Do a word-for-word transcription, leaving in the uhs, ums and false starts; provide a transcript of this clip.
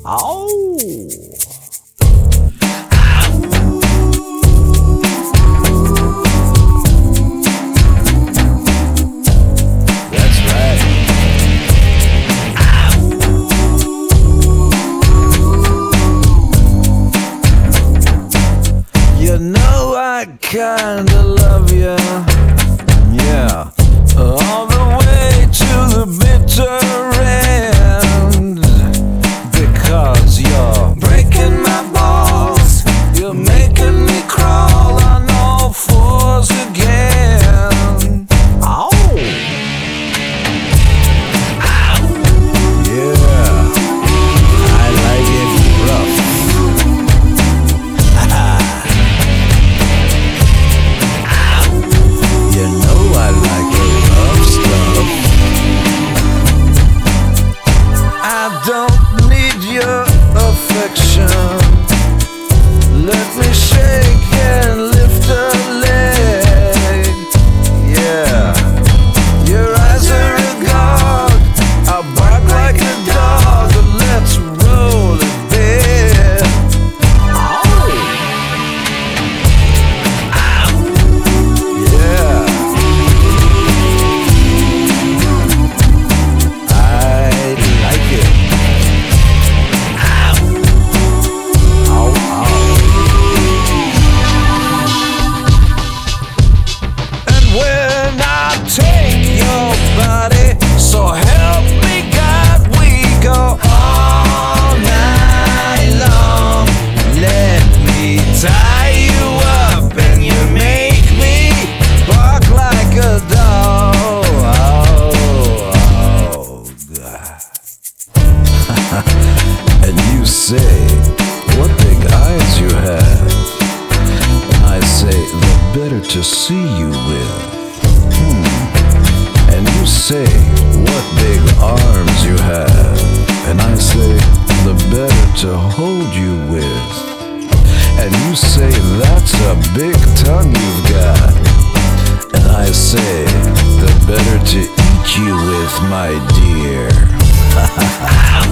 Oh. That's right. You know I kinda love you, yeah, all the way to the bitter end, because you're breaking my balls, you're making me crawl on all fours again. Oh, yeah, I like it rough. You know I like it rough stuff. I don't need your affection. Let me shake and lift a leg. Yeah, your eyes are agog. I'll bark like a dog. Let's roll a bed. Oh. Yeah, I like it. Ow, ow. And when I take your body, so help me God, we go all night long. Let me tie you up and you make me bark like a dog. Oh, God. And you say, what big eyes you have. And I say, the better to see you with. Hmm. And you say, what big arms you have. And I say, the better to hold you with. And you say, that's a big tongue you've got. And I say, the better to eat you with, my dear.